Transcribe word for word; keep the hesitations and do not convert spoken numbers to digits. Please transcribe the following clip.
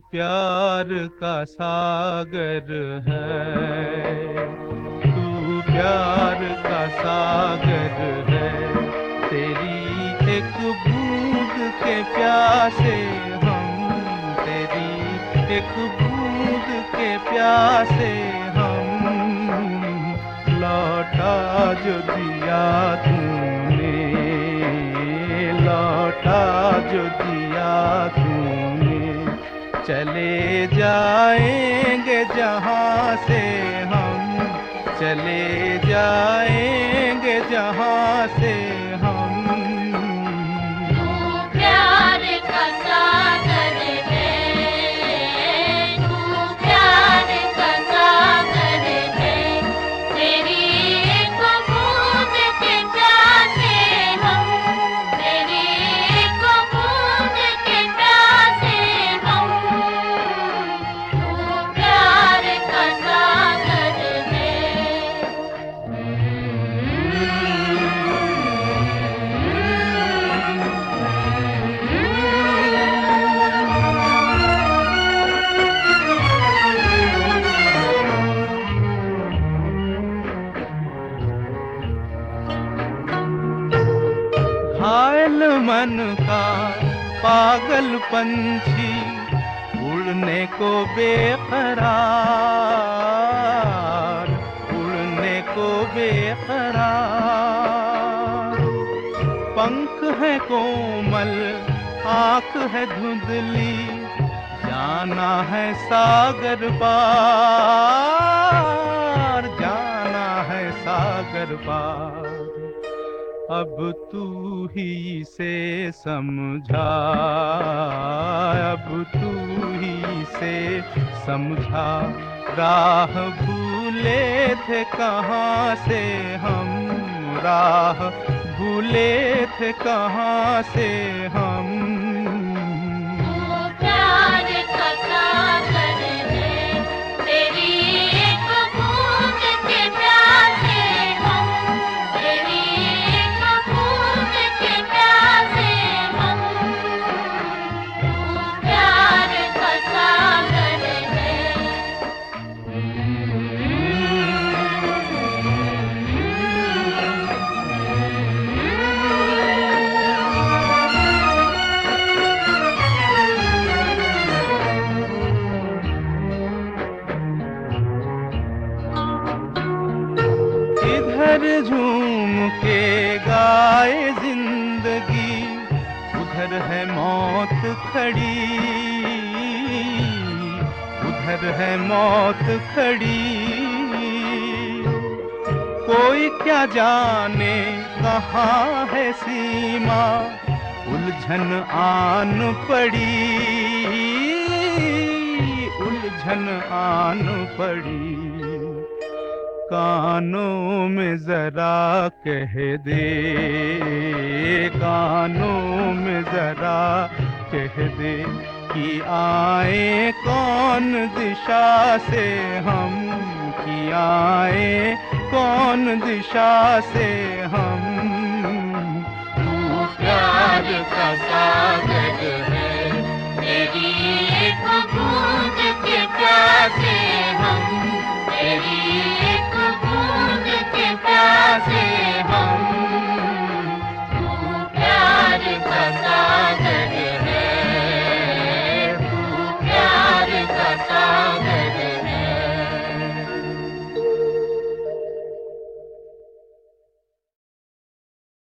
प्यार का सागर है, तू प्यार का सागर है। तेरी एक बूंद के प्यासे हम, तेरी एक बूंद के प्यासे हम। लौटा जो दिया तूने, लौटा जो दिया तूने। चले जाएंगे जहाँ से हम, चले जाएंगे जहाँ से हम। तू प्यार का सागर है, तू प्यार का सागर है। तेरी एक बूंद के प्यासे हम, तेरी एक बूंद के प्यासे हम। तू प्यार का सागर है। घायल मन का पागल पंछी, उड़ने को बेकरार, उड़ने को बेकरार। पंख है कोमल, आँख है धुंधली, जाना है सागर पार, जाना है सागर पार। अब तू ही से समझा, अब तू ही से समझा। राह भूले थे कहाँ से हम, राह भूले थे कहाँ से हम। तू प्यार का सागर है, तेरी एक बूंद के प्यासे हम, तेरी एक बूंद के प्यासे हम। तू प्यार का सागर है। इधर झूम के गाए जिंदगी, उधर है मौत खड़ी, उधर है मौत खड़ी। कोई क्या जाने कहाँ है सीमा, उलझन आन पड़ी, उलझन आन पड़ी। कानों में जरा कह दे, कानों में जरा कह दे कि आए कौन दिशा से हम, कि आए कौन दिशा से हम। तू प्यार का सागर